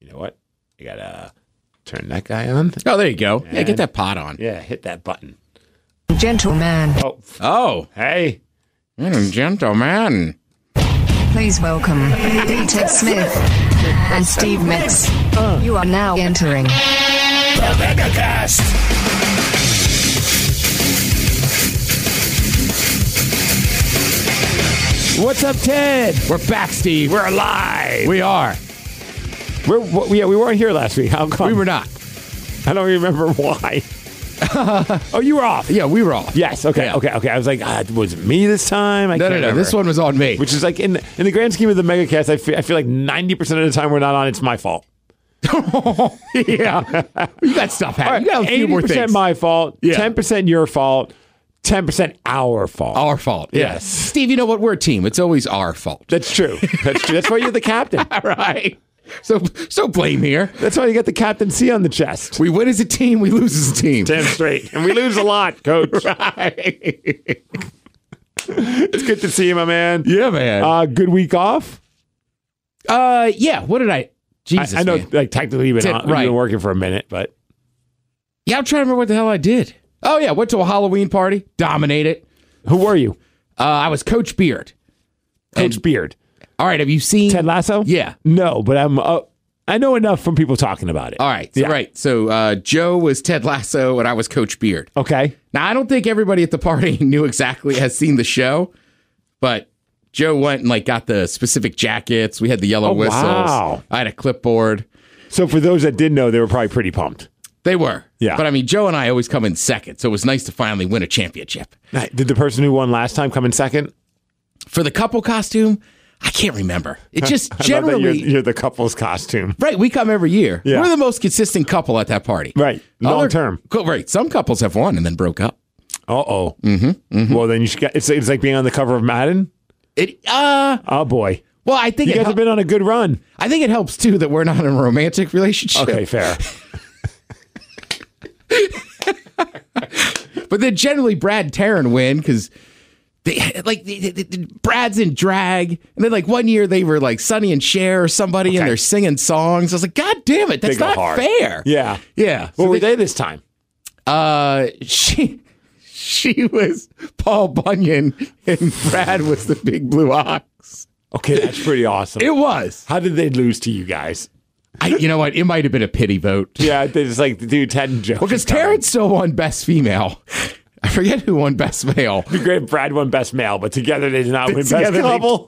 You know what? I gotta turn that guy on. Oh, there you go. Yeah, get that pot on. Yeah, hit that button. Gentleman, Oh, Hey. Gentleman. please welcome Peter Smith and Steve Mix. You are now entering The Megacast. What's up, Ted? We're back, Steve. We're alive. We are. We weren't here last week. How come? We were not. I don't remember why. Oh, you were off. Yeah, we were off. Yes. Okay. Yeah. Okay. I was like, was it me this time? I No. can't remember. This one was on me. Which is like in the grand scheme of the Megacast, I feel like 90% of the time we're not on. It's my fault. Yeah. You got stuff happening. You got a few more 80% things. my fault. Yeah. 10% your fault. 10% our fault. Our fault. Yes. Steve, you know what? We're a team. It's always our fault. That's true. That's true. That's why you're the captain. All right. So blame here. That's why you got the captaincy on the chest. We win as a team. We lose as a team. Damn straight. And we lose a lot, coach. Right. It's good to see you, my man. Yeah, man. Good week off? Yeah. What did I? Jesus, I know, man. like, technically you've Right. been working for a minute, but. Yeah, I'm trying to remember what the hell I did. Oh, yeah. Went to a Halloween party. Dominated. Who were you? I was Coach Beard. Coach Beard. All right. Have you seen Ted Lasso? Yeah. No, but I know enough from people talking about it. All right. Yeah. Right. So Joe was Ted Lasso and I was Coach Beard. Okay. Now, I don't think everybody at the party knew exactly, has seen the show, but Joe went and like got the specific jackets. We had the yellow whistles. wow. I had a clipboard. So for those that did know, they were probably pretty pumped. They were. Yeah. But I mean, Joe and I always come in second, so it was nice to finally win a championship. Did the person who won last time come in second? For the couple costume, I can't remember. It just I love that generally... you're the couple's costume. Right, we come every year. Yeah. We're the most consistent couple at that party. Right. Long term. Right. Some couples have won and then broke up. Uh-oh. Mm-hmm. Well, then you should get, it's like being on the cover of Madden. Oh, boy. Well, I think You guys have been on a good run. I think it helps too that we're not in a romantic relationship. Okay, fair. But then generally Brad and Taryn win because Brad's in drag, and then like one year they were like Sonny and Cher or somebody, and they're singing songs. I was like, God damn it, that's They go not hard. fair. Yeah. Yeah. What were they this time? She was Paul Bunyan, and Brad was the Big Blue Ox. Okay, that's pretty awesome. It was. How did they lose to you guys? You know what? It might have been a pity vote. Yeah, they just like, dude, Ted and Joe. Well, because Taryn still won Best Female. I forget who won Best Male. It'd be great if Brad won Best Male, but together they did not win Best Together they- Couple.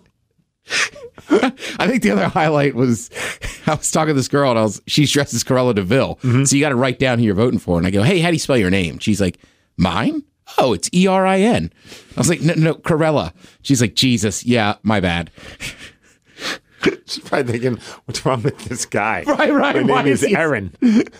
I think the other highlight was I was talking to this girl and she's dressed as Cruella DeVille. So you got to write down who you're voting for. And I go, hey, how do you spell your name? She's like, mine? Oh, it's Erin. I was like, no, Cruella. She's like, Jesus. Yeah, my bad. She's probably thinking, what's wrong with this guy? Right. My Why name is is he- Aaron.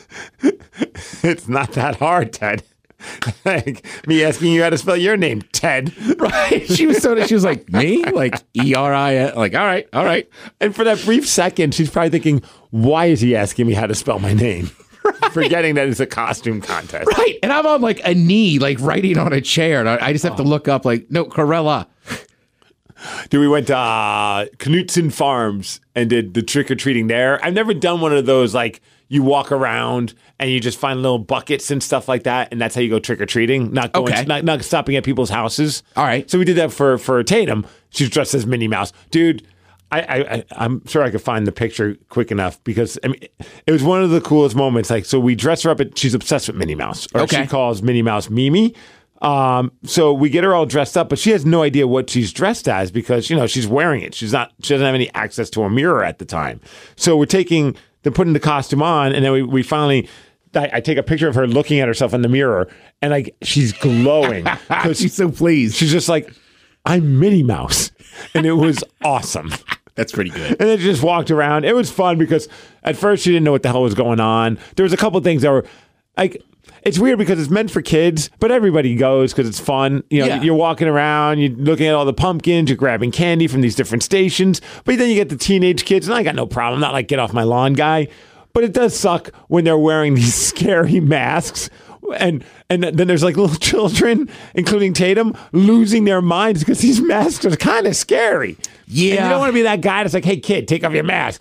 It's not that hard, Ted. Like me asking you how to spell your name, Ted. Right. She was like, me? Like Erin. Like, all right. And for that brief second, she's probably thinking, why is he asking me how to spell my name? Right. Forgetting that it's a costume contest. Right. And I'm on like a knee, like writing on a chair. And I just have to look up like, no, Cruella. Dude, we went to Knutson Farms and did the trick-or-treating there. I've never done one of those, like, you walk around and you just find little buckets and stuff like that, and that's how you go trick-or-treating, not stopping at people's houses. All right. So we did that for Tatum. She's dressed as Minnie Mouse. Dude, I'm sure I could find the picture quick enough because, I mean, it was one of the coolest moments. Like, so we dress her up, she's obsessed with Minnie Mouse. Or Okay. she calls Minnie Mouse Mimi. So we get her all dressed up, but she has no idea what she's dressed as because, she's wearing it. She doesn't have any access to a mirror at the time. So they're putting the costume on, and then we finally, I take a picture of her looking at herself in the mirror, and like, she's glowing. She's so pleased. She's just like, I'm Minnie Mouse. And it was awesome. That's pretty good. And then she just walked around. It was fun because at first she didn't know what the hell was going on. There was a couple things that were like, it's weird because it's meant for kids, but everybody goes because it's fun. You're walking around, you're looking at all the pumpkins, you're grabbing candy from these different stations. But then you get the teenage kids, and I got no problem. I'm not like get off my lawn guy. But it does suck when they're wearing these scary masks. And then there's like little children, including Tatum, losing their minds because these masks are kind of scary. Yeah. And you don't want to be that guy that's like, hey, kid, take off your mask. But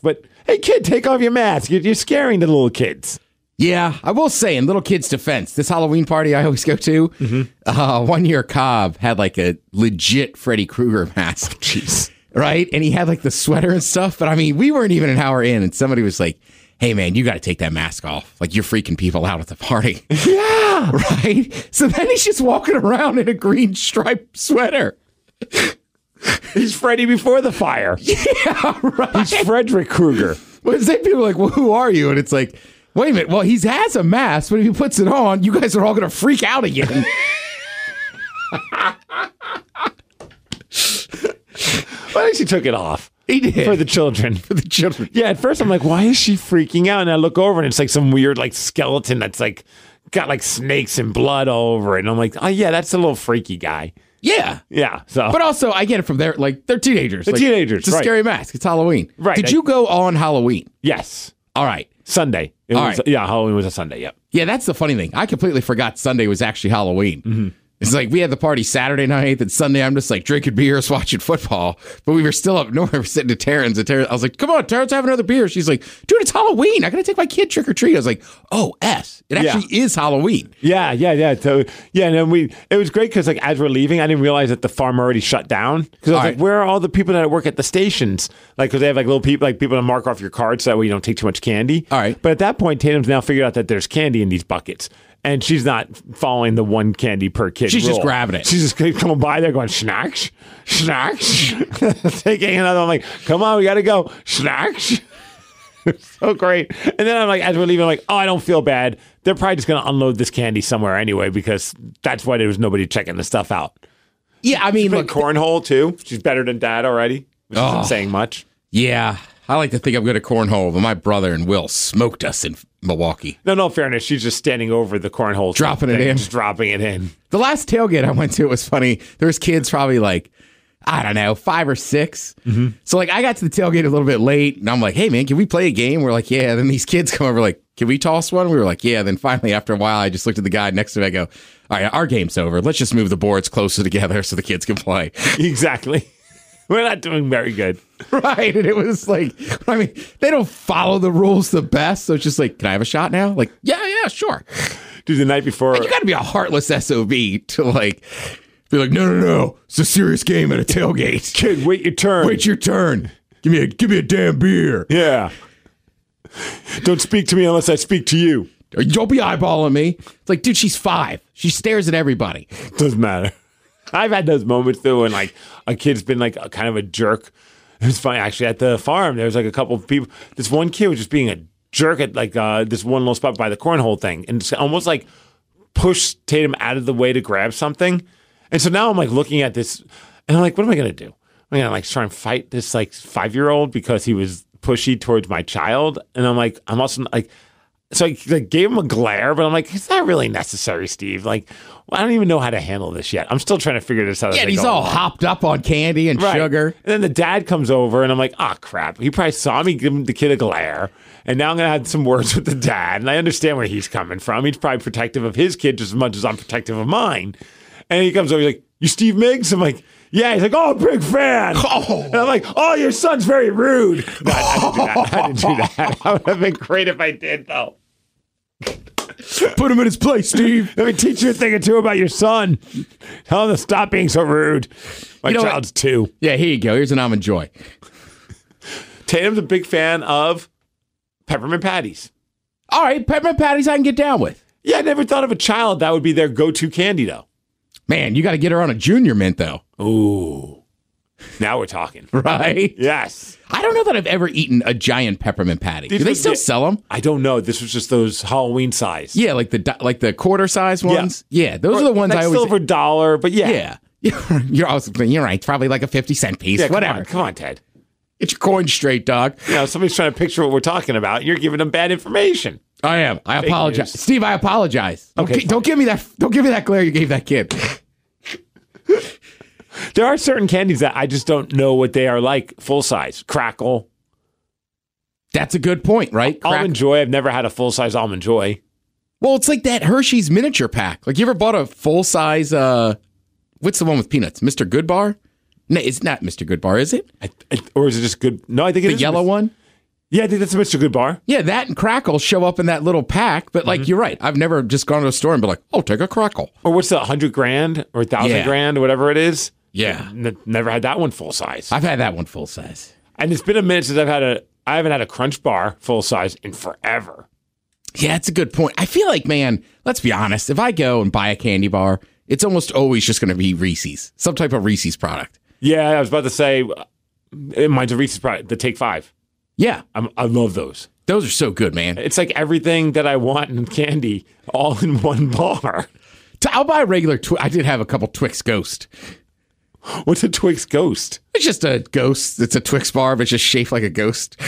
Hey, kid, take off your mask. You're scaring the little kids. Yeah, I will say, in little kids' defense, this Halloween party I always go to, 1 year Cobb had like a legit Freddy Krueger mask. Jeez. Right? And he had like the sweater and stuff. But I mean, we weren't even an hour in, and somebody was like, hey, man, you got to take that mask off. Like, you're freaking people out at the party. Yeah. Right? So then he's just walking around in a green striped sweater. He's Freddy before the fire. Yeah, right. He's Frederick Krueger. Well, then people are like, well, who are you? And it's like, wait a minute. Well, he has a mask, but if he puts it on, you guys are all going to freak out again. Well, at least he took it off. He did. For the children. For the children. Yeah, at first I'm like, why is she freaking out? And I look over and it's like some weird like skeleton that's like got like snakes and blood all over it. And I'm like, oh yeah, that's a little freaky guy. Yeah. Yeah. So, but also I get it from there. Like, they're teenagers. They're teenagers. It's a scary mask. It's Halloween. Right. Did you go on Halloween? Yes. All right. Sunday. Yeah, Halloween was a Sunday. Yep. Yeah, that's the funny thing. I completely forgot Sunday was actually Halloween. Mm-hmm. It's like we had the party Saturday night, and Sunday I'm just like drinking beers, watching football. But we were still up north. We were sitting at Taryn's. I was like, come on, Taryn's, have another beer. She's like, dude, it's Halloween. I got to take my kid trick or treat. I was like, oh, it actually is Halloween. Yeah. So, and then it was great because like as we're leaving, I didn't realize that the farm already shut down. Because I was like, where are all the people that work at the stations? Like, because they have like little people, like people to mark off your card so that way you don't take too much candy. All right. But at that point, Tatum's now figured out that there's candy in these buckets. And she's not following the one candy per kid. She's rule. just grabbing it. She's just coming by there going, snacks. Taking another. I'm like, come on, we got to go. Snacks. So great. And then I'm like, as we're leaving, I'm like, oh, I don't feel bad. They're probably just going to unload this candy somewhere anyway because that's why there was nobody checking the stuff out. Yeah, I mean, look. Cornhole, too. She's better than Dad already, which isn't saying much. Yeah. I like to think I'm good at cornhole, but my brother and Will smoked us in Milwaukee. No, fairness. She's just standing over the cornhole. Dropping it in. Just dropping it in. The last tailgate I went to, it was funny. There was kids probably like, I don't know, 5 or 6. Mm-hmm. So like I got to the tailgate a little bit late, and I'm like, hey, man, can we play a game? We're like, yeah. Then these kids come over like, can we toss one? We were like, yeah. Then finally, after a while, I just looked at the guy next to me. I go, all right, our game's over. Let's just move the boards closer together so the kids can play. Exactly. We're not doing very good. Right. And it was like, I mean, they don't follow the rules the best. So it's just like, can I have a shot now? Like, yeah, sure. Dude, the night before. And you got to be a heartless SOB to like, be like, no. It's a serious game at a tailgate. Kid, wait your turn. Wait your turn. Give me a damn beer. Yeah. Don't speak to me unless I speak to you. Don't be eyeballing me. It's like, dude, she's 5. She stares at everybody. Doesn't matter. I've had those moments though when like a kid's been like kind of a jerk. It was funny actually at the farm. There was like a couple of people. This one kid was just being a jerk at like this one little spot by the cornhole thing, and it's almost like pushed Tatum out of the way to grab something. And so now I'm like looking at this, and I'm like, what am I gonna do? I'm gonna like try and fight this like 5-year-old because he was pushy towards my child, and I'm also like. So I like, gave him a glare, but I'm like, it's not really necessary, Steve. Like, I don't even know how to handle this yet. I'm still trying to figure this out. Yeah, and he's all hopped up on candy and sugar. And then the dad comes over, and I'm like, crap. He probably saw me give the kid a glare, and now I'm going to have some words with the dad, and I understand where he's coming from. He's probably protective of his kid just as much as I'm protective of mine. And he comes over, he's like, you Steve Miggs? I'm like, yeah. He's like, oh, big fan. Oh. And I'm like, oh, your son's very rude. No, I didn't do that. That would have been great if I did, though. Put him in his place, Steve. Let me teach you a thing or two about your son. Tell him to stop being so rude. My child's 2. Yeah, here you go. Here's an almond joy. Tatum's a big fan of peppermint patties. All right, peppermint patties I can get down with. Yeah, I never thought of a child that would be their go-to candy, though. Man, you got to get her on a junior mint, though. Ooh. Now we're talking. Right? Yes. I don't know that I've ever eaten a giant peppermint patty. Do they still sell them? I don't know. This was just those Halloween size. Yeah, like the quarter size ones. Yeah, those are the ones I always. Silver dollar, but yeah. You're right. It's probably like a 50-cent piece. Yeah, whatever. Come on, Ted. Get your coin straight, dog. Somebody's trying to picture what we're talking about. You're giving them bad information. I am. I apologize, Steve. I apologize. Okay. Don't give me that. Don't give me that glare you gave that kid. There are certain candies that I just don't know what they are like. Full size. Crackle. That's a good point, right? Almond Joy. I've never had a full size Almond Joy. Well, it's like that Hershey's miniature pack. Like, you ever bought a full size, what's the one with peanuts? Mr. Goodbar? No, it's not Mr. Goodbar, is it? Or is it just good? No, I think it's the yellow one. Yeah, I think that's a Mr. Good bar. Yeah, that and crackle show up in that little pack. But like, you're right. I've never just gone to a store and been like, oh, take a crackle. Or what's the 100 grand or 1,000 grand or whatever it is? Yeah. Never had that one full size. I've had that one full size. And it's been a minute since I haven't had a Crunch bar full size in forever. Yeah, that's a good point. I feel like, man, let's be honest. If I go and buy a candy bar, it's almost always just going to be Reese's, some type of Reese's product. Yeah, I was about to say, mine's a Reese's product, the Take 5. Yeah. I love those. Those are so good, man. It's like everything that I want in candy all in one bar. I'll buy a regular I did have a couple Twix Ghost. What's a Twix Ghost? It's just a ghost. It's a Twix bar, but it's just shaped like a ghost.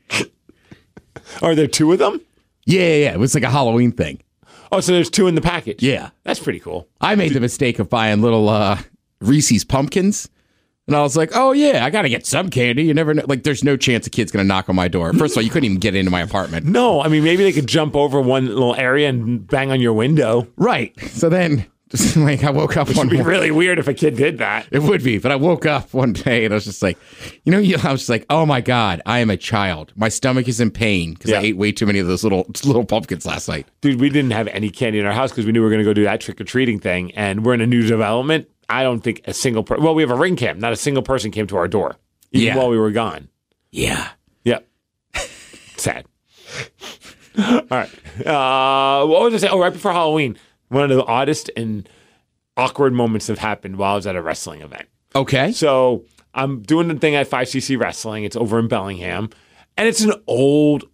Are there 2 of them? Yeah. It was like a Halloween thing. Oh, so there's 2 in the package. Yeah. That's pretty cool. I made the mistake of buying little Reese's Pumpkins. And I was like, oh, yeah, I got to get some candy. You never know. Like, there's no chance a kid's going to knock on my door. First of all, you couldn't even get into my apartment. No, I mean, maybe they could jump over one little area and bang on your window. Right. So then, just like, I woke up one It would be really weird if a kid did that. It would be. But I woke up one day and I was just like, I was just like, oh, my God, I am a child. My stomach is in pain because I ate way too many of those little pumpkins last night. Dude, we didn't have any candy in our house because we knew we were going to go do that trick-or-treating thing. And we're in a new development. I don't think a single person... Well, we have a ring cam. Not a single person came to our door. Even while we were gone. Yeah. Yep. Sad. All right. What was I saying? Oh, right before Halloween, one of the oddest and awkward moments have happened while I was at a wrestling event. Okay. So I'm doing the thing at 5cc Wrestling. It's over in Bellingham. And it's an old,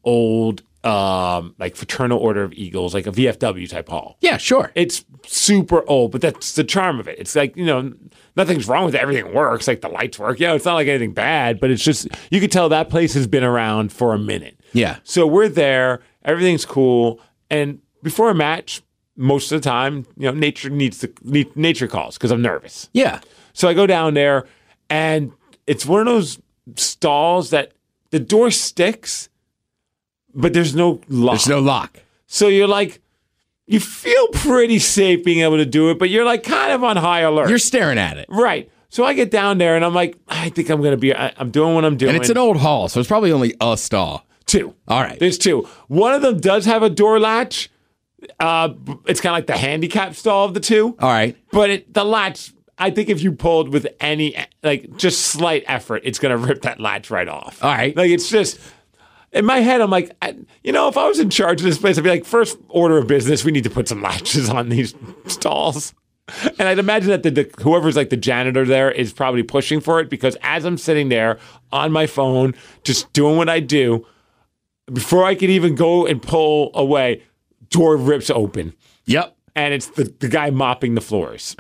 like Fraternal Order of Eagles, like a VFW type hall. Yeah, sure. It's super old, but that's the charm of it. It's like, nothing's wrong with it. Everything works. Like the lights work. Yeah, it's not like anything bad, but it's just, you could tell that place has been around for a minute. Yeah. So we're there. Everything's cool. And before a match, most of the time, nature calls because I'm nervous. Yeah. So I go down there and it's one of those stalls that the door sticks, but there's no lock. There's no lock. So you're like, you feel pretty safe being able to do it, but you're like kind of on high alert. You're staring at it. Right. So I get down there and I'm like, I think I'm going to be, I'm doing what I'm doing. And it's an old hall, so it's probably only a stall. 2. All right. There's 2. One of them does have a door latch. It's kind of like the handicap stall of the 2. All right. But the latch, I think if you pulled with any, like, just slight effort, it's going to rip that latch right off. All right. Like, it's just, in my head, I'm like, if I was in charge of this place, I'd be like, first order of business, we need to put some latches on these stalls. And I'd imagine that whoever's like the janitor there is probably pushing for it because as I'm sitting there on my phone, just doing what I do, before I could even go and pull away, door rips open. Yep. And it's the guy mopping the floors.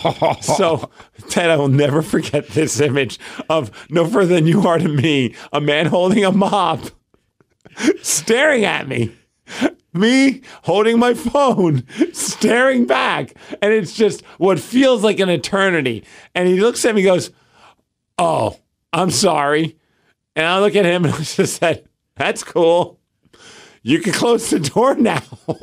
So, Ted, I will never forget this image of no further than you are to me, a man holding a mop, staring at me. Me holding my phone, staring back. And it's just what feels like an eternity. And he looks at me and goes, oh, I'm sorry. And I look at him and I just said, that's cool. You can close the door now.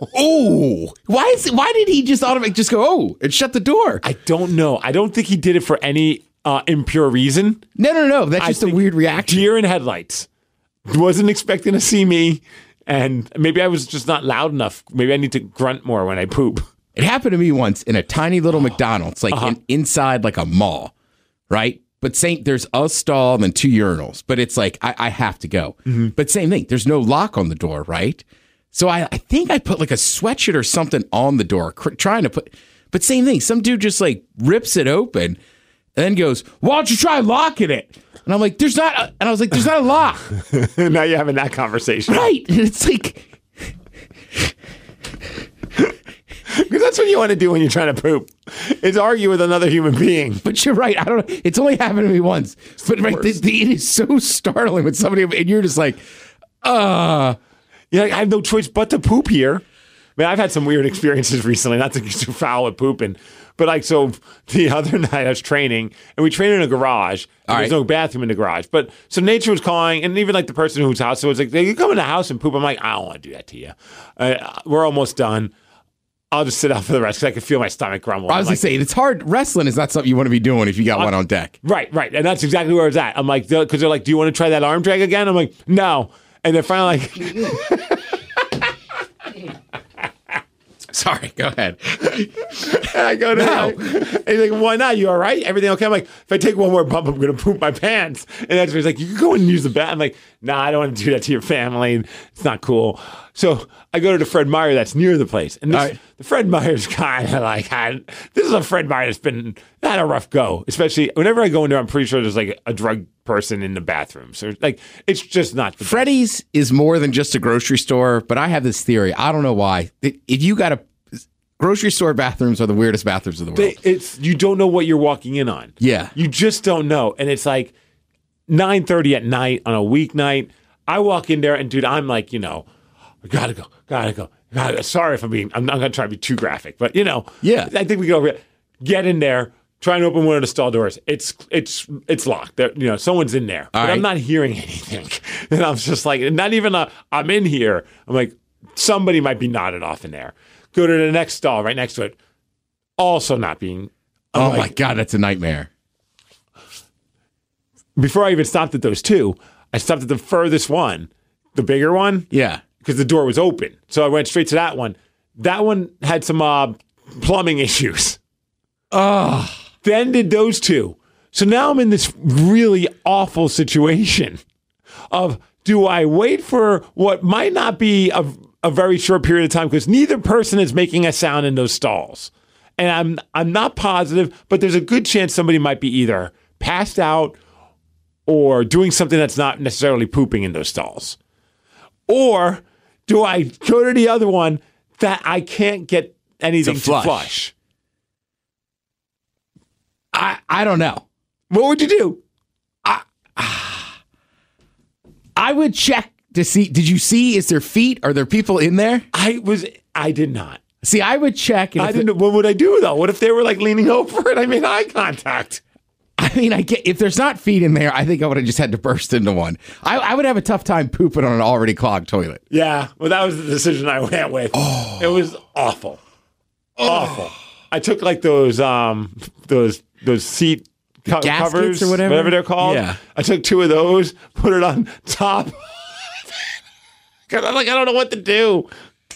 Oh, why did he just automatically go, and shut the door? I don't know. I don't think he did it for any impure reason. No. That's just a weird reaction. Deer in headlights. Wasn't expecting to see me. And maybe I was just not loud enough. Maybe I need to grunt more when I poop. It happened to me once in a tiny little McDonald's, like inside like a mall, right? But there's a stall and then 2 urinals. But it's like, I have to go. Mm-hmm. But same thing. There's no lock on the door, right? So I think I put like a sweatshirt or something on the door, trying to put... But same thing. Some dude just like rips it open and then goes, why don't you try locking it? And I'm like, there's not... And I was like, there's not a lock. Now you're having that conversation. Right. And it's like... Because that's what you want to do when you're trying to poop, is argue with another human being. But you're right. I don't know. It's only happened to me once. But right, it is so startling when somebody, and you're just like, You're like, I have no choice but to poop here. I mean, I've had some weird experiences recently, not to get too foul at pooping. But like, so the other night I was training, and we trained in a garage. There's no bathroom in the garage. But so nature was calling, and even like the person whose house it was like, you come in the house and poop. I'm like, I don't want to do that to you. We're almost done. I'll just sit out for the rest because I can feel my stomach grumble. I was going to say, it's hard. Wrestling is not something you want to be doing if you got one on deck. Right. And that's exactly where it's at. I'm like, because they're like, do you want to try that arm drag again? I'm like, no. And they're finally like, Sorry, go ahead. I go, no. And he's like, why not? You all right? Everything okay? I'm like, if I take one more bump, I'm going to poop my pants. And that's where he's like, you can go in and use the bathroom. I'm like, nah, I don't want to do that to your family. It's not cool. So I go to the Fred Meyer that's near the place. And the Fred Meyer's kind of like, this is a Fred Meyer that's been had a rough go. Especially whenever I go in there, I'm pretty sure there's like a drug person in the bathroom. So like, it's just not. Freddy's is more than just a grocery store, but I have this theory. I don't know why. If you got a grocery store bathrooms are the weirdest bathrooms in the world. You don't know what you're walking in on. Yeah. You just don't know. And it's like 9:30 at night on a weeknight. I walk in there and dude, I'm like, gotta go. Sorry if I'm not going to try to be too graphic, but yeah. I think we go get in there, try and open one of the stall doors. It's locked. There, someone's in there, but I'm not hearing anything. And I'm just like, not even I'm in here. I'm like, somebody might be nodded off in there. Go to the next stall right next to it. Also not being. Oh my God, that's a nightmare. Before I even stopped at those two, I stopped at the furthest one, the bigger one. Yeah. Because the door was open. So I went straight to that one. That one had some plumbing issues. Then did those two. So now I'm in this really awful situation of, do I wait for what might not be a very short period of time, because neither person is making a sound in those stalls. And I'm not positive, but there's a good chance somebody might be either passed out or doing something that's not necessarily pooping in those stalls. Or do I go to the other one that I can't get anything to flush? I don't know. What would you do? I would check to see. Did you see? Is there feet? Are there people in there? I did not. See, I would check. I didn't. What would I do though? What if they were like leaning over and I made eye contact? I mean, if there's not feet in there, I think I would have just had to burst into one. I would have a tough time pooping on an already clogged toilet. Yeah, well, that was the decision I went with. It was awful, awful. I took like those seat covers or whatever they're called. Yeah, I took two of those, put it on top because I'm like, I don't know what to do.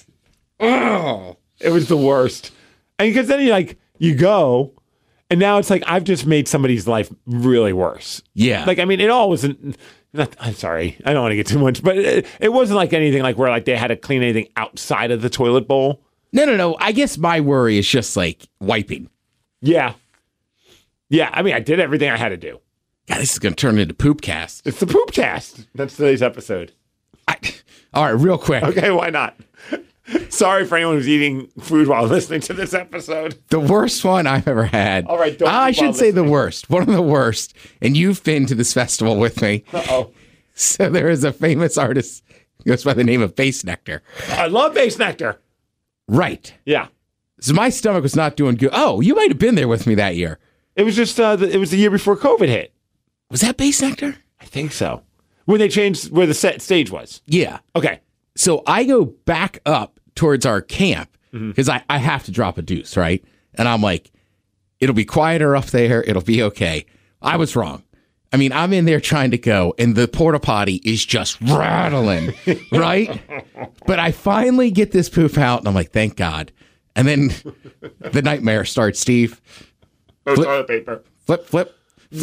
Oh, it was the worst. And because then you go. And now it's like, I've just made somebody's life really worse. Yeah. Like, I mean, it all wasn't, I'm sorry, I don't want to get too much, but it wasn't like anything like where like they had to clean anything outside of the toilet bowl. No. I guess my worry is just like wiping. Yeah. Yeah, I mean, I did everything I had to do. God, this is going to turn into Poopcast. It's the Poopcast. That's today's episode. All right, real quick. Okay, why not? Sorry for anyone who's eating food while listening to this episode. The worst one I've ever had. All right, I should say the worst. One of the worst. And you've been to this festival with me. Uh-oh. So there is a famous artist who goes by the name of Bass Nectar. I love Bass Nectar. Right. Yeah. So my stomach was not doing good. Oh, you might have been there with me that year. It was just, it was the year before COVID hit. Was that Bass Nectar? I think so. When they changed where the stage was. Yeah. Okay. So I go back up towards our camp because I have to drop a deuce, right? And I'm like, it'll be quieter up there. It'll be okay. I was wrong. I mean, I'm in there trying to go, and the porta potty is just rattling, right? But I finally get this poop out, and I'm like, thank God. And then the nightmare starts, Steve. No toilet paper. Flip.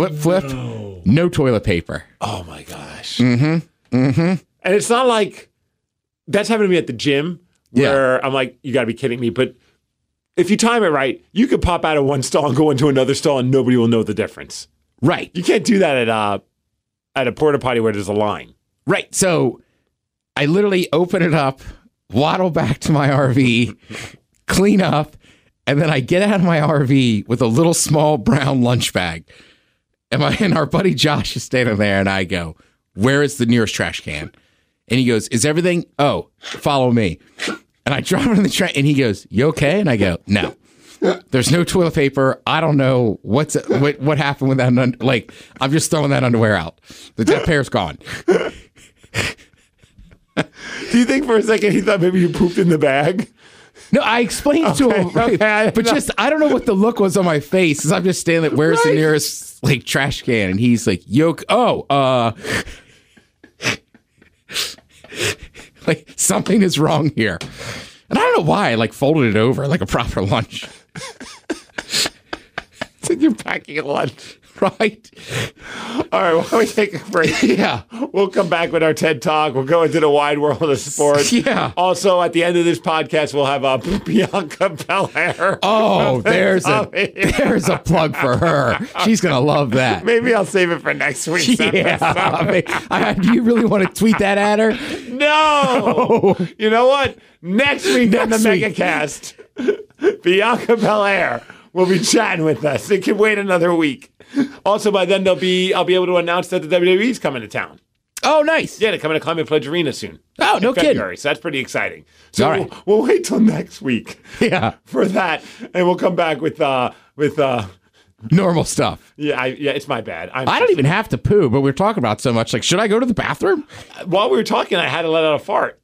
No toilet paper. Oh, my gosh. And it's not like that's happened to me at the gym where I'm like, you got to be kidding me. But if you time it right, you could pop out of one stall and go into another stall and nobody will know the difference. Right. You can't do that at a porta potty where there's a line. Right. So I literally open it up, waddle back to my RV, clean up, and then I get out of my RV with a little small brown lunch bag. And our buddy Josh is standing there, and I go, where is the nearest trash can? And he goes, is everything? Oh, follow me. And I drop it in the trash, and he goes, you okay? And I go, no. There's no toilet paper. I don't know what happened with that. Like, I'm just throwing that underwear out. That pair's gone. Do you think for a second he thought maybe you pooped in the bag? No, I explained to him, right? But just, I don't know what the look was on my face. Because I'm just standing there, where's the nearest, like, trash can? And he's like, Like, something is wrong here. And I don't know why I, like, folded it over like a proper lunch. It's like you're packing a lunch. Right? All right, why don't we take a break? Yeah. We'll come back with our TED Talk. We'll go into the wide world of sports. Yeah. Also, at the end of this podcast, we'll have Bianca Belair. Oh, there's a plug for her. She's going to love that. Maybe I'll save it for next week's episode. Do you really want to tweet that at her? No. You know what? Next week on the MegaCast, Bianca Belair will be chatting with us. It can wait another week. Also, by then, I'll be able to announce that the WWE's coming to town. Oh, nice. Yeah, they're coming to Climate Pledge Arena soon. Oh, no kidding. February, so that's pretty exciting. So all right. we'll wait till next week for that, and we'll come back with normal stuff. Yeah, it's my bad. I don't even have to poo, but we're talking about so much. Like, should I go to the bathroom? While we were talking, I had to let out a fart.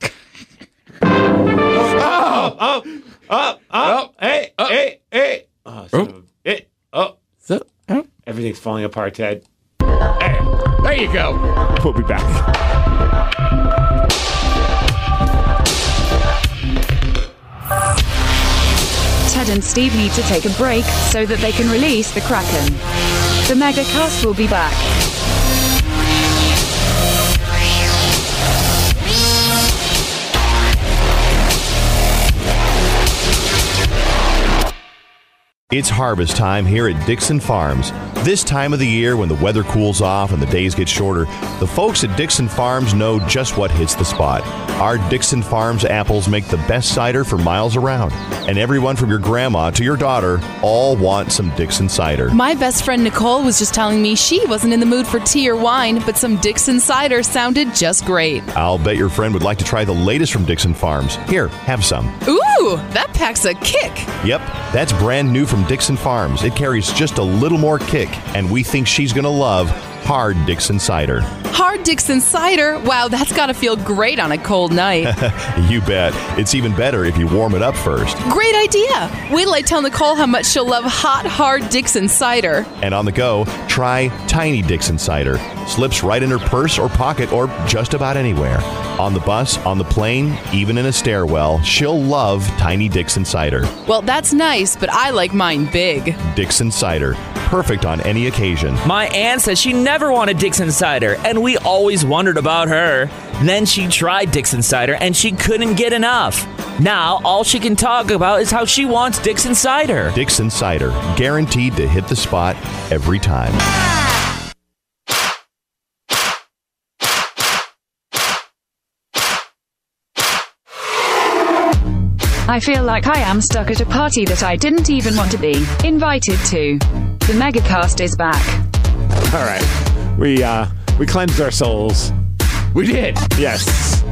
Hey. Everything's falling apart, Ted. Hey. There you go. We'll be back. Ted and Steve need to take a break so that they can release the Kraken. The MegaCast will be back. It's harvest time here at Dixon Farms. This time of the year, when the weather cools off and the days get shorter, the folks at Dixon Farms know just what hits the spot. Our Dixon Farms apples make the best cider for miles around. And everyone from your grandma to your daughter all want some Dixon cider. My best friend Nicole was just telling me she wasn't in the mood for tea or wine, but some Dixon cider sounded just great. I'll bet your friend would like to try the latest from Dixon Farms. Here, have some. Ooh, that packs a kick. Yep, that's brand new from Dixon Farms. It carries just a little more kick, and we think she's going to love Hard Dixon Cider. Hard Dixon Cider? Wow, that's got to feel great on a cold night. You bet. It's even better if you warm it up first. Great idea. Wait till I tell Nicole how much she'll love hot, hard Dixon Cider. And on the go, try Tiny Dixon Cider. Slips right in her purse or pocket or just about anywhere. On the bus, on the plane, even in a stairwell, she'll love Tiny Dixon Cider. Well, that's nice, but I like mine big. Dixon Cider. Perfect on any occasion. My aunt says she never wanted Dixon Cider, and we always wondered about her. Then she tried Dixon Cider, and she couldn't get enough. Now, all she can talk about is how she wants Dixon Cider. Dixon Cider. Guaranteed to hit the spot every time. I feel like I am stuck at a party that I didn't even want to be invited to. The MegaCast is back. All right. We cleansed our souls. We did. Yes.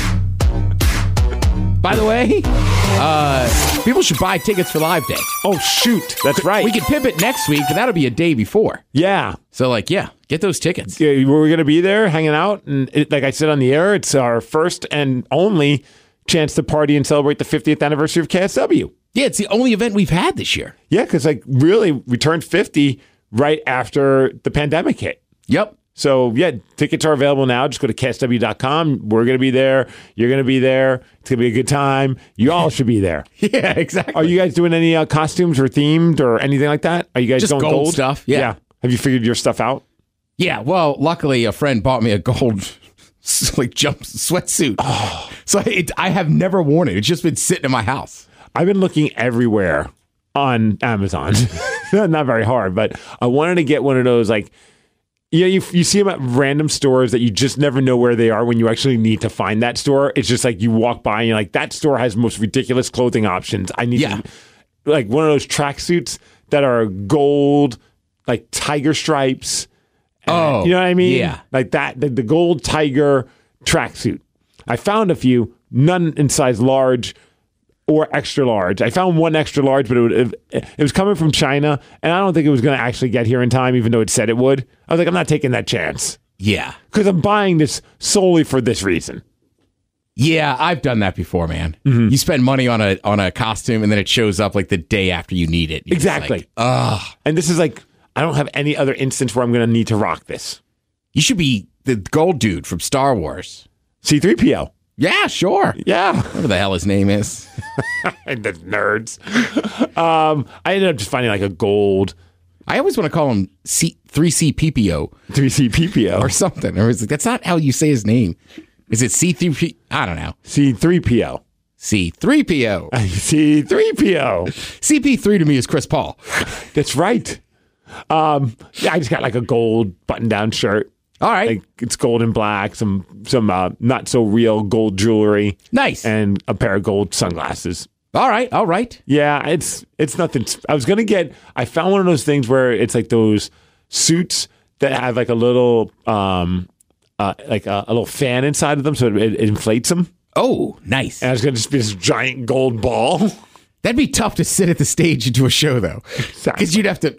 By the way, people should buy tickets for Live Day. Oh, shoot. That's right. We could pimp it next week, but that'll be a day before. Yeah. So, get those tickets. Yeah, we're going to be there hanging out. And like I said on the air, it's our first and only chance to party and celebrate the 50th anniversary of KSW. Yeah, it's the only event we've had this year. Yeah, because really, we turned 50 right after the pandemic hit. Yep. So, yeah, tickets are available now. Just go to KSW.com. We're going to be there. You're going to be there. It's going to be a good time. You all should be there. Yeah, exactly. Are you guys doing any costumes or themed or anything like that? Are you guys just going gold stuff? Yeah. Have you figured your stuff out? Yeah, well, luckily a friend bought me a gold jump sweatsuit. Oh. So I have never worn it. It's just been sitting in my house. I've been looking everywhere on Amazon. Not very hard, but I wanted to get one of those you see them at random stores that you just never know where they are when you actually need to find that store. It's just like you walk by and you're like, that store has the most ridiculous clothing options. I need to, one of those tracksuits that are gold, like tiger stripes. Oh, you know what I mean? Yeah. Like that, the gold tiger tracksuit. I found a few, none in size large or extra large. I found one extra large, but it was coming from China, and I don't think it was going to actually get here in time, even though it said it would. I was like, I'm not taking that chance. Yeah. Because I'm buying this solely for this reason. Yeah, I've done that before, man. Mm-hmm. You spend money on a costume, and then it shows up the day after you need it. Exactly. And this is I don't have any other instance where I'm going to need to rock this. You should be the gold dude from Star Wars. C-3PO. Yeah, sure. Yeah. Whatever the hell his name is. The nerds. I ended up just finding like a gold. I always want to call him 3C PPO. 3C PPO. Or something. Or is it, that's not how you say his name. Is it C3P? I don't know. C3PO. C3PO. C3PO. CP3 to me is Chris Paul. That's right. Yeah, I just got like a gold button-down shirt. All right. Like it's gold and black, some not so real gold jewelry. Nice. And a pair of gold sunglasses. All right. Yeah, it's nothing. I found one of those things where it's like those suits that have like a little like a little fan inside of them, so it inflates them. Oh, nice. And it's going to just be this giant gold ball. That'd be tough to sit at the stage and do a show, though. Because you'd have to...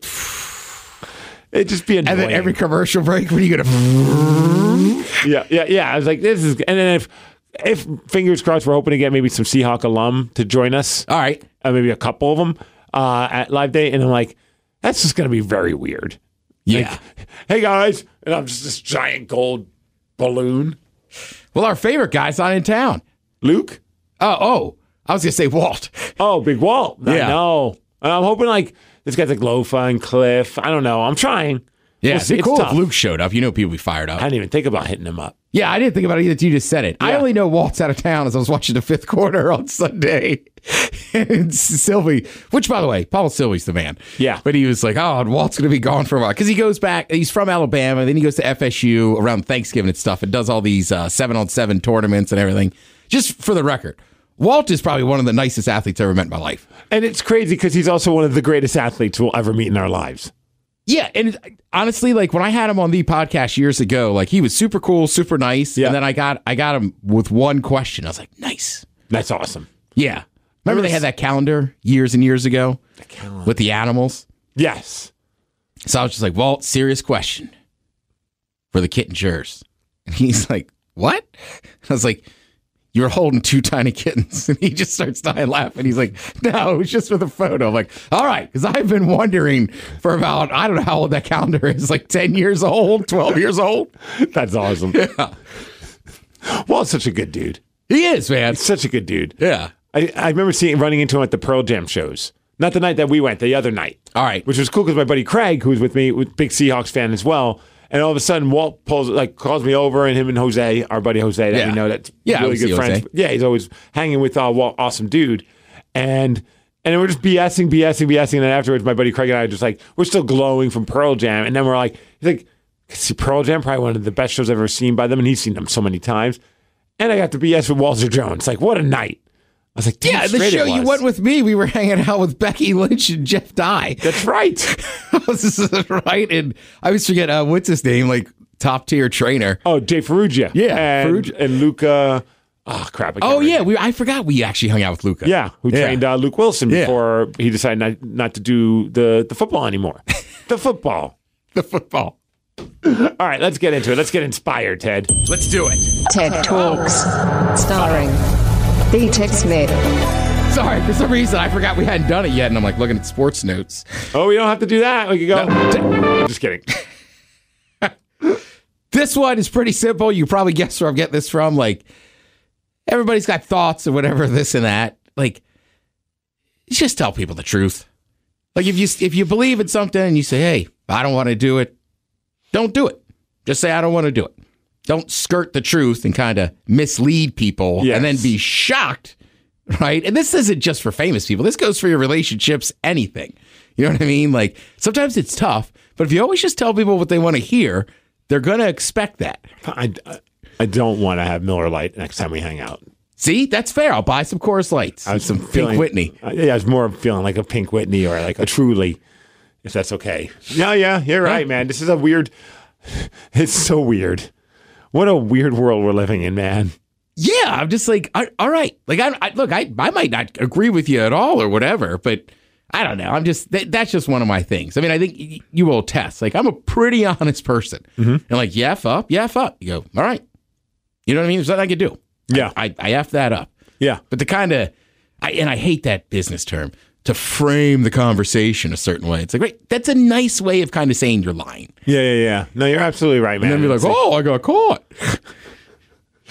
It'd just be annoying. And then every commercial break, when you go to... Yeah. I was like, this is... And then if fingers crossed, we're hoping to get maybe some Seahawk alum to join us. All right. Maybe a couple of them at Live Day. And I'm like, that's just going to be very weird. Yeah. Like, hey, guys. And I'm just this giant gold balloon. Well, our favorite guy's not in town. Luke? Oh. I was going to say Walt. Oh, Big Walt. Yeah. I know. I'm hoping like this guy's like Lofa and Cliff. I don't know. I'm trying. Yeah, We'll see. it'd be cool It's if Luke showed up. You know people be fired up. I didn't even think about hitting him up. Yeah, I didn't think about it either. You just said it. Yeah. I only know Walt's out of town as I was watching the fifth quarter on Sunday. And Sylvie, which, by the way, Paul Sylvie's the man. Yeah. But he was like, oh, Walt's going to be gone for a while. Because he goes back, he's from Alabama, then he goes to FSU around Thanksgiving and stuff and does all these 7-on-7 tournaments and everything. Just for the record, Walt is probably one of the nicest athletes I ever met in my life. And it's crazy because he's also one of the greatest athletes we'll ever meet in our lives. Yeah, and honestly, like when I had him on the podcast years ago, like he was super cool, super nice. Yeah. And then I got him with one question. I was like, nice. That's awesome. Yeah. Remember they had that calendar years and years ago with the animals? Yes. So I was just like, Walt, serious question for the Kittengers. And he's like, what? I was like, you were holding two tiny kittens. And he just starts dying laughing. He's like, no, it was just for the photo. I'm like, all right, because I've been wondering for about, I don't know how old that calendar is, like 10 years old, 12 years old. That's awesome. Yeah. Walt's such a good dude. He is, man. He's such a good dude. Yeah. I remember running into him at the Pearl Jam shows. Not the night that we went, the other night. All right. Which was cool because my buddy Craig, who was with me, was a big Seahawks fan as well. And all of a sudden, Walt calls me over, and him and Jose, our buddy Jose, that we know that's really good friends. Jose. Yeah, he's always hanging with Walt, awesome dude. And we're just BSing. And then afterwards, my buddy Craig and I are just like, we're still glowing from Pearl Jam. And then we're like, he's like, see, Pearl Jam, probably one of the best shows I've ever seen by them. And he's seen them so many times. And I got to BS with Walter Jones. Like, what a night. I was like, yeah, the show you went with me, we were hanging out with Becky Lynch and Jeff Dye. That's right. Right? And I always forget, what's his name? Like, top tier trainer. Oh, Jay Ferrugia. Yeah. And Luca. Oh, crap. I forgot we actually hung out with Luca. Yeah, who trained Luke Wilson before he decided not to do the football anymore. The football. All right, let's get into it. Let's get inspired, Ted. Let's do it. TED Talks, starring The Ted Smith. Sorry, for some reason I forgot we hadn't done it yet, and I'm like looking at sports notes. Oh, we don't have to do that. We can go. No. Just kidding. This one is pretty simple. You probably guess where I'm getting this from. Like, everybody's got thoughts or whatever, this and that. Like, just tell people the truth. Like, if you believe in something and you say, hey, I don't want to do it, don't do it. Just say, I don't want to do it. Don't skirt the truth and kind of mislead people and then be shocked, right? And this isn't just for famous people. This goes for your relationships, anything. You know what I mean? Like, sometimes it's tough, but if you always just tell people what they want to hear, they're going to expect that. I don't want to have Miller Lite next time we hang out. See, that's fair. I'll buy some Coors Lights. Some Pink Whitney. I was more feeling like a Pink Whitney or like a Truly, if that's okay. Yeah, you're right, man. This is a weird... It's so weird. What a weird world we're living in, man. Yeah, I'm just like, all right. Like, I might not agree with you at all or whatever, but I don't know. I'm just, that's just one of my things. I mean, I think you will attest. Like, I'm a pretty honest person. Mm-hmm. And like, you F up. You go, all right. You know what I mean? There's nothing I can do. Yeah. I F that up. Yeah. But the kind of, and I hate that business term, to frame the conversation a certain way. It's like, right, that's a nice way of kind of saying you're lying. Yeah. No, you're absolutely right, man. And then be like, I got caught.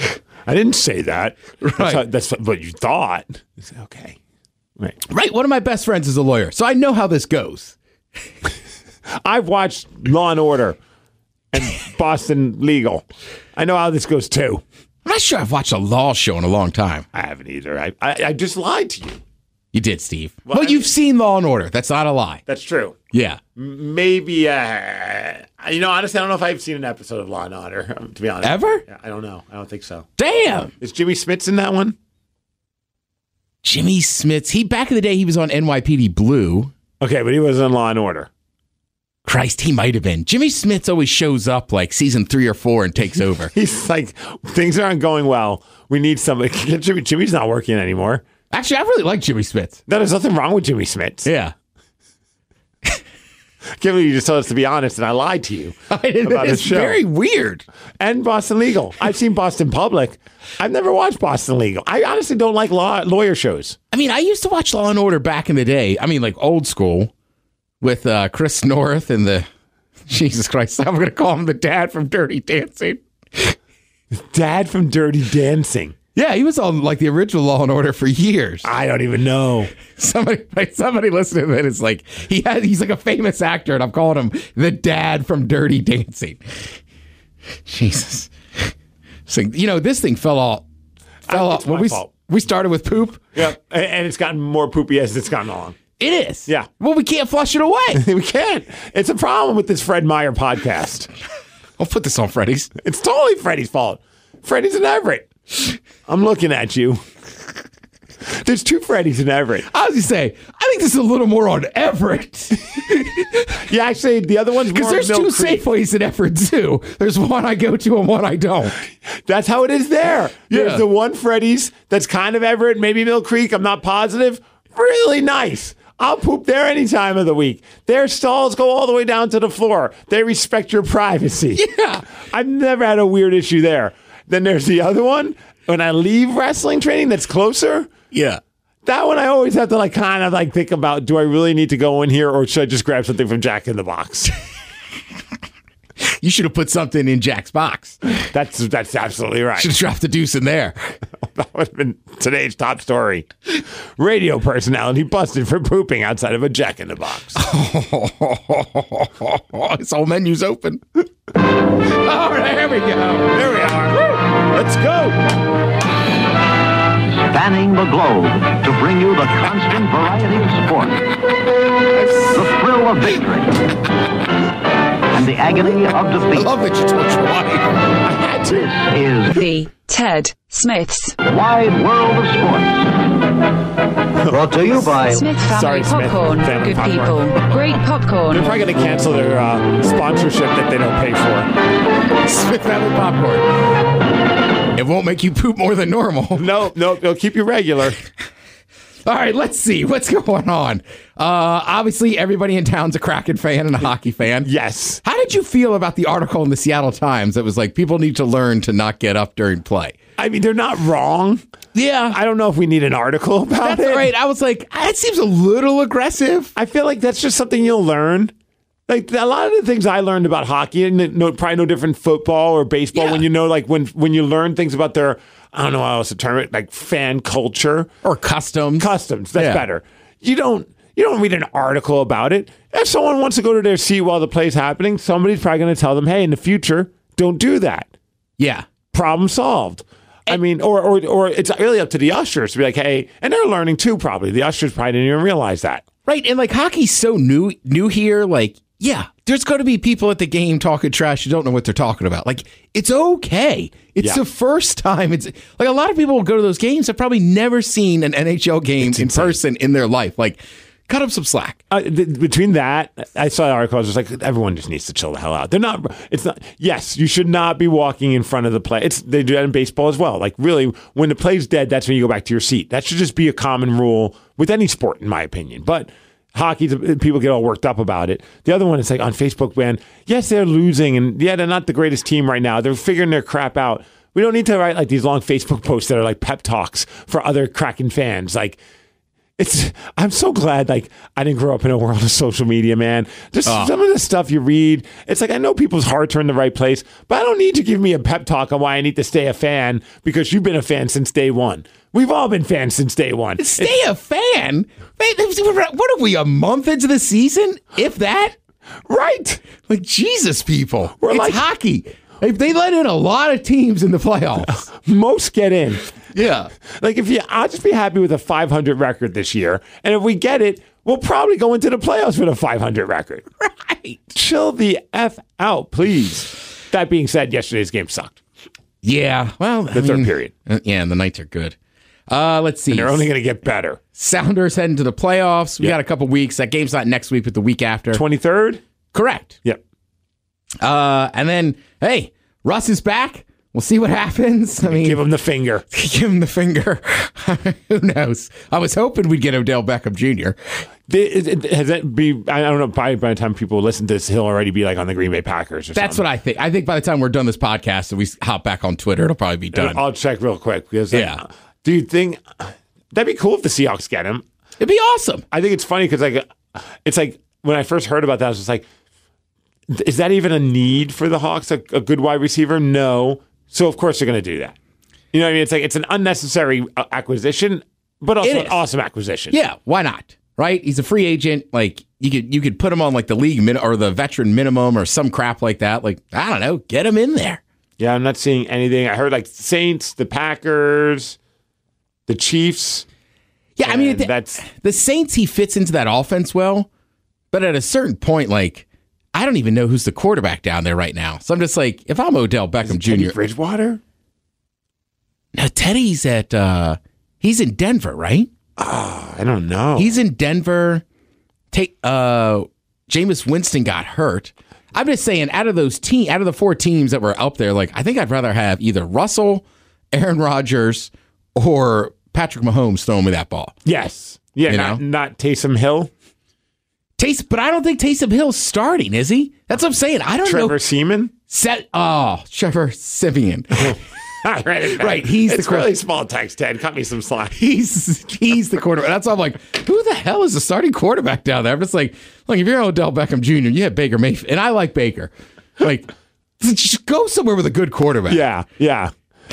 I didn't say that. Right. That's what you thought. Okay. Right. One of my best friends is a lawyer, so I know how this goes. I've watched Law and Order and Boston Legal. I know how this goes too. I'm not sure I've watched a law show in a long time. I haven't either. I just lied to you. You did, Steve. Well, you've seen Law and Order. That's not a lie. That's true. Yeah. Maybe, honestly, I don't know if I've seen an episode of Law and Order, to be honest. Ever? I don't know. I don't think so. Damn. Is Jimmy Smits in that one? Jimmy Smits. Back in the day, he was on NYPD Blue. Okay, but he was on Law and Order. Christ, he might have been. Jimmy Smits always shows up like season 3 or 4 and takes over. He's like, things aren't going well. We need somebody. Jimmy's not working anymore. Actually, I really like Jimmy Smits. There's nothing wrong with Jimmy Smits. Yeah. Can't believe you just told us to be honest, and I lied to you about his It's show. very weird. And Boston Legal. I've seen Boston Public. I've never watched Boston Legal. I honestly don't like lawyer shows. I mean, I used to watch Law and Order back in the day. I mean, like old school with Chris North and the... Jesus Christ, I'm going to call him the dad from Dirty Dancing. Dad from Dirty Dancing. Yeah, he was on like the original Law and Order for years. I don't even know. Somebody listening to it is like, he's like a famous actor, and I'm calling him the dad from Dirty Dancing. Jesus. So, this thing fell off. It's my fault. We started with poop. Yeah, and it's gotten more poopy as it's gotten along. It is. Yeah. Well, we can't flush it away. We can't. It's a problem with this Fred Meyer podcast. I'll put this on Freddie's. It's totally Freddie's fault. Freddie's in Everett. I'm looking at you. There's 2 Freddys in Everett. I was going to say, I think this is a little more on Everett. Yeah, actually, the other one's more because there's 2 Safeways in Everett, too. There's one I go to and one I don't. That's how it is there. Yeah. There's the one Freddy's that's kind of Everett, maybe Mill Creek. I'm not positive. Really nice. I'll poop there any time of the week. Their stalls go all the way down to the floor. They respect your privacy. Yeah. I've never had a weird issue there. Then there's the other one. When I leave wrestling training that's closer, Yeah. that one I always have to kind of think about, do I really need to go in here or should I just grab something from Jack in the Box? You should have put something in Jack's box. That's absolutely right. Should have dropped the deuce in there. That would have been today's top story. Radio personality busted for pooping outside of a Jack in the Box. This whole menu's open. All right, here we go. There we are. Woo! Let's go. Spanning the globe to bring you the constant variety of sport, the thrill of victory, and the agony of I defeat. love that you told your wife. I had to. This is The Ted Smiths. Wide World of Sports. Brought to you by Smith Family Sorry, Smith Popcorn. Family Good Popcorn. people. Great They're popcorn. probably going to cancel their sponsorship that they don't pay for. Smith Family Popcorn. It won't make you poop more than normal. No, they'll keep you regular. All right, let's see what's going on. Obviously, everybody in town's a Kraken fan and a hockey fan. Yes. How did you feel about the article in the Seattle Times that was like, people need to learn to not get up during play? I mean, they're not wrong. Yeah. I don't know if we need an artible about That's it. right. I was like, that seems a little aggressive. I feel like that's just something you'll learn. Like a lot of the things I learned about hockey, and probably no different football or baseball. Yeah. When you know, when you learn things about their, I don't know how else to term it, like fan culture Or customs. That's Yeah. better. You don't read an article about it. If someone wants to go to their seat while the play's happening, somebody's probably going to tell them, "Hey, in the future, don't do that." Yeah. Problem solved. I mean, or it's really up to the ushers to be like, "Hey," and they're learning too. Probably the ushers probably didn't even realize that. Right. And like hockey's so new here. Like, yeah, there's going to be people at the game talking trash who don't know what they're talking about. Like, it's okay. It's the first time. It's like a lot of people will go to those games have probably never seen an NHL game in person in their life. Like, cut them some slack. Between that, I saw the article. I was just like, everyone just needs to chill the hell out. They're not. It's not. Yes, you should not be walking in front of the play. They do that in baseball as well. Like really, when the play's dead, that's when you go back to your seat. That should just be a common rule with any sport, in my opinion. But hockey, people get all worked up about it. The other one is like on Facebook, man. Yes, they're losing, and yeah, they're not the greatest team right now. They're figuring their crap out. We don't need to write like these long Facebook posts that are like pep talks for other Kraken fans. Like, I'm so glad like I didn't grow up in a world of social media, man. Just some of the stuff you read, it's like I know people's hearts are in the right place, but I don't need to give me a pep talk on why I need to stay a fan because you've been a fan since day one. We've all been fans since day one. Stay a fan? What are we, a month into the season? If that? Right. Like, Jesus, people. It's like hockey. They let in a lot of teams in the playoffs. Most get in. Yeah. Like, I'll just be happy with a 500 record this year. And if we get it, we'll probably go into the playoffs with a 500 record. Right. Chill the F out, please. That being said, yesterday's game sucked. Yeah. Well, the third period. Yeah, and the Knights are good. Let's see. And they're only going to get better. Sounders heading to the playoffs. We got a couple weeks. That game's not next week, but the week after. 23rd? Correct. Yep. And then, hey, Russ is back. We'll see what happens. I mean, give him the finger. Give him the finger. Who knows? I was hoping we'd get Odell Beckham Jr. Has that be? I don't know. By the time people listen to this, he'll already be like on the Green Bay Packers. Or That's something. what I think. I think by the time we're done this podcast and we hop back on Twitter, it'll probably be done. I'll check real quick. Because, do you think that'd be cool if the Seahawks get him? It'd be awesome. I think it's funny because it's like when I first heard about that, I was just like, is that even a need for the Hawks? A good wide receiver? No. So of course they're going to do that. You know what I mean? It's like it's an unnecessary acquisition, but also an awesome acquisition. Yeah, why not? Right? He's a free agent. Like you could put him on like the league or the veteran minimum or some crap like that. Like, I don't know, get him in there. Yeah, I'm not seeing anything. I heard like Saints, the Packers, the Chiefs. Yeah, I mean that's the Saints. He fits into that offense well, but at a certain point, like, I don't even know who's the quarterback down there right now. So I'm just like, if I'm Odell Beckham Jr. Teddy Bridgewater? No, Teddy's he's in Denver, right? I don't know. He's in Denver. Jameis Winston got hurt. I'm just saying, out of the four teams that were up there, like, I think I'd rather have either Russell, Aaron Rodgers, or Patrick Mahomes throwing me that ball. Yes. Yeah, not Taysom Hill. But I don't think Taysom Hill's starting, is he? That's what I'm saying. I don't know. Trevor Seaman? Trevor Simeon. I read it. Right, he's it's really small text, Ted. Cut me some slack. He's the quarterback. That's why I'm like, who the hell is the starting quarterback down there? I'm just like, look, if you're Odell Beckham Jr., you have Baker Mayfield. And I like Baker. Like, just go somewhere with a good quarterback. Yeah.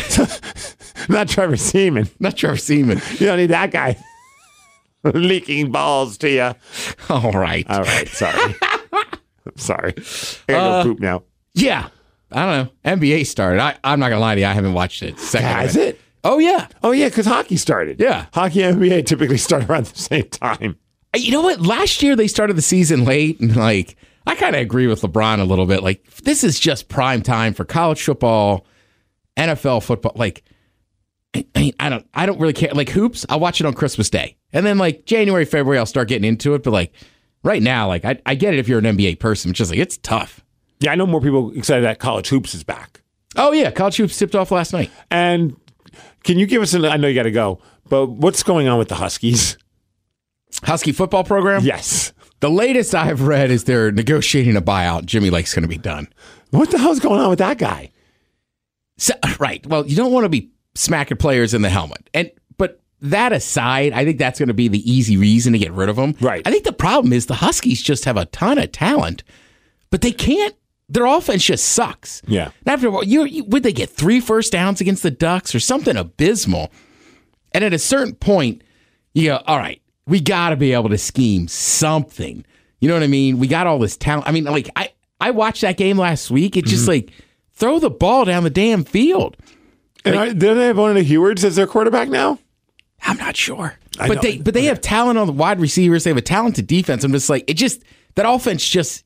Not Trevor Seaman. Not Trevor Seaman. You don't need that guy leaking balls to you. All right. Sorry. I'm sorry. I gotta go poop now. Yeah. I don't know. NBA started. I'm not going to lie to you. I haven't watched it. Has it? Oh, yeah. Oh, yeah, because hockey started. Yeah. Hockey and NBA typically start around the same time. You know what? Last year they started the season late, and like, I kind of agree with LeBron a little bit. Like, this is just prime time for college football, NFL football. Like, I mean, I don't really care. Like, hoops, I'll watch it on Christmas Day. And then, like, January, February, I'll start getting into it. But, like, right now, like, I get it if you're an NBA person. It's just like, it's tough. Yeah, I know more people excited that college hoops is back. Oh, yeah. College hoops tipped off last night. And can you give us I know you got to go, but what's going on with the Huskies? Husky football program? Yes. The latest I've read is they're negotiating a buyout. Jimmy Lake's going to be done. What the hell's going on with that guy? So, right. Well, you don't want to be smacking players in the helmet. But that aside, I think that's going to be the easy reason to get rid of him. Right. I think the problem is the Huskies just have a ton of talent, but they can't. Their offense just sucks. Yeah. And after a while, would they get 3 first downs against the Ducks or something abysmal? And at a certain point, you go, all right, we got to be able to scheme something. You know what I mean? We got all this talent. I mean, like, I watched that game last week. It's just like, throw the ball down the damn field. And do they have one of the Hewards as their quarterback now? I'm not sure. But they have talent on the wide receivers. They have a talented defense. I'm just like, that offense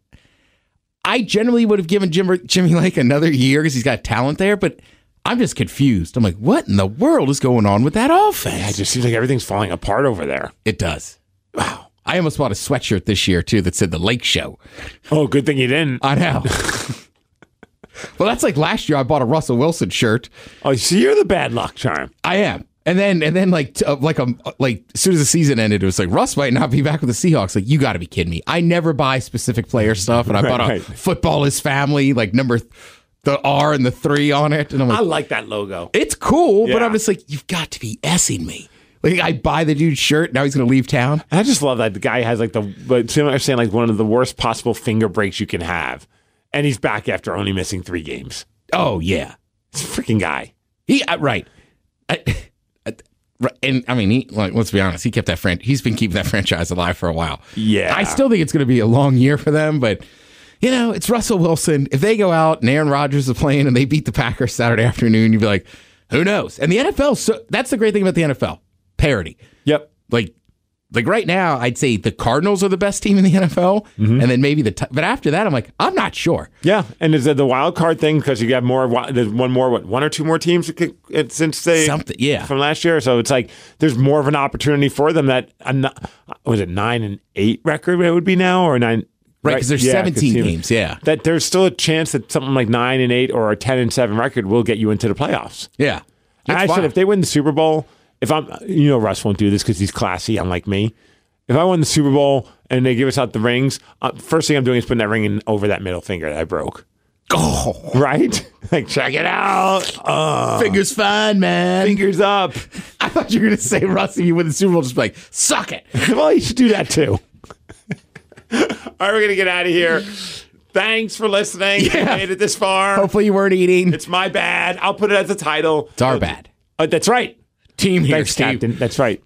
I generally would have given Jimmy Lake another year because he's got talent there, but I'm just confused. I'm like, what in the world is going on with that offense? Yeah, it just seems like everything's falling apart over there. It does. Wow. I almost bought a sweatshirt this year, too, that said the Lake Show. Oh, good thing you didn't. I know. Well, that's like last year I bought a Russell Wilson shirt. Oh, so you're the bad luck charm. I am. And then like as soon as the season ended, it was like, Russ might not be back with the Seahawks. Like, you got to be kidding me. I never buy specific player stuff, and I bought a Football is Family, like the R and the 3 on it. And I'm like, I like that logo. It's cool, but I'm just like, you've got to be essing me. Like, I buy the dude's shirt, now he's going to leave town. I just love that the guy has like one of the worst possible finger breaks you can have. And he's back after only missing 3 games. Oh, yeah. It's a freaking guy. Right. And I mean, let's be honest, he's been keeping that franchise alive for a while. Yeah. I still think it's going to be a long year for them, but it's Russell Wilson. If they go out and Aaron Rodgers is playing and they beat the Packers Saturday afternoon, you'd be like, who knows? And the NFL, that's the great thing about the NFL. Parity. Yep. Like right now, I'd say the Cardinals are the best team in the NFL, and then maybe but after that, I'm like, I'm not sure. Yeah, and is it the wild card thing because you got there's one or two more teams since they from last year, so it's like there's more of an opportunity for them. That was it 9-8 record it would be now or 9. Right, because there's 17 games. Yeah, that there's still a chance that something like 9-8 or a 10-7 record will get you into the playoffs. Yeah, and I said if they win the Super Bowl. If I'm, Russ won't do this because he's classy, unlike me. If I won the Super Bowl and they give us out the rings, first thing I'm doing is putting that ring in over that middle finger that I broke. Oh, right? Like, check it out. Fingers fine, man. Fingers up. I thought you were going to say, Russ, if you win the Super Bowl, just be like, suck it. Well, you should do that too. All right, we're going to get out of here. Thanks for listening. Yeah. You made it this far. Hopefully you weren't eating. It's my bad. I'll put it as a title. It's our bad. That's right. Team here, Thanks, Steve. Captain. That's right.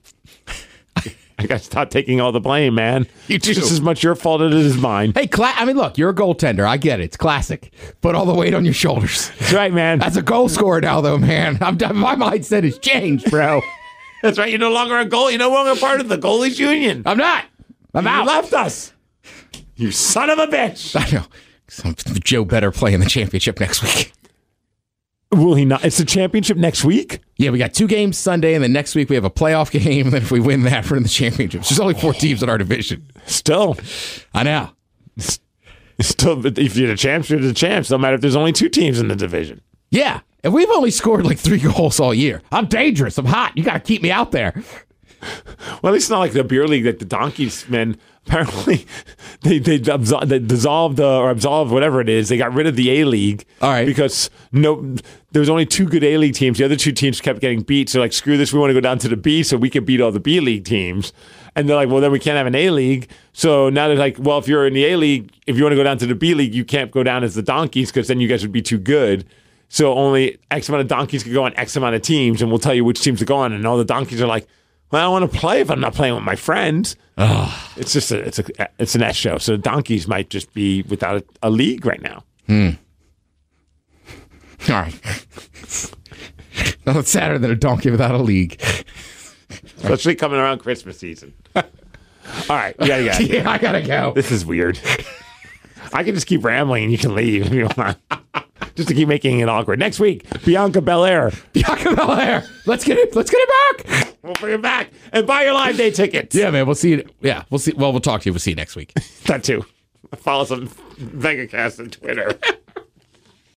I got to stop taking all the blame, man. You do. It's just as much your fault as it is mine. Hey, look, you're a goaltender. I get it. It's classic. Put all the weight on your shoulders. That's right, man. As a goal scorer now, though, man. I'm done. My mindset has changed, bro. That's right. You're no longer a goalie. You're no longer part of the goalies union. I'm not. I'm out. You left us. You son of a bitch. I know. Joe better play in the championship next week. Will he not? It's the championship next week? Yeah, we got 2 games Sunday, and then next week we have a playoff game, and then if we win that, we're in the championship. There's only 4 teams in our division. Still. I know. Still, if you're the champs, you're the champs. No matter if there's only 2 teams in the division. Yeah, and we've only scored like 3 goals all year. I'm dangerous. I'm hot. You got to keep me out there. Well, it's not like the beer league that the Donkeys men apparently they dissolved or absolved whatever it is. They got rid of the A League, all right, because there was only 2 good A League teams. The other 2 teams kept getting beat. So like, screw this. We want to go down to the B so we can beat all the B League teams. And they're like, well, then we can't have an A League. So now they're like, well, if you're in the A League, if you want to go down to the B League, you can't go down as the Donkeys because then you guys would be too good. So only X amount of Donkeys could go on X amount of teams, and we'll tell you which teams to go on. And all the Donkeys are like, well, I don't want to play if I'm not playing with my friends. It's just it's an S show. So the Donkeys might just be without a league right now. All right. Nothing sadder than a donkey without a league. Especially coming around Christmas season. All right, we gotta go. Yeah, I gotta go. This is weird. I can just keep rambling and you can leave if you want. Just to keep making it awkward. Next week, Bianca Belair. Bianca Belair. Let's get it back. We'll bring it back and buy your live day tickets. Yeah, man. We'll see you. Yeah, we'll see. Well, we'll talk to you. We'll see you next week. That too. Follow some VegaCast on Twitter.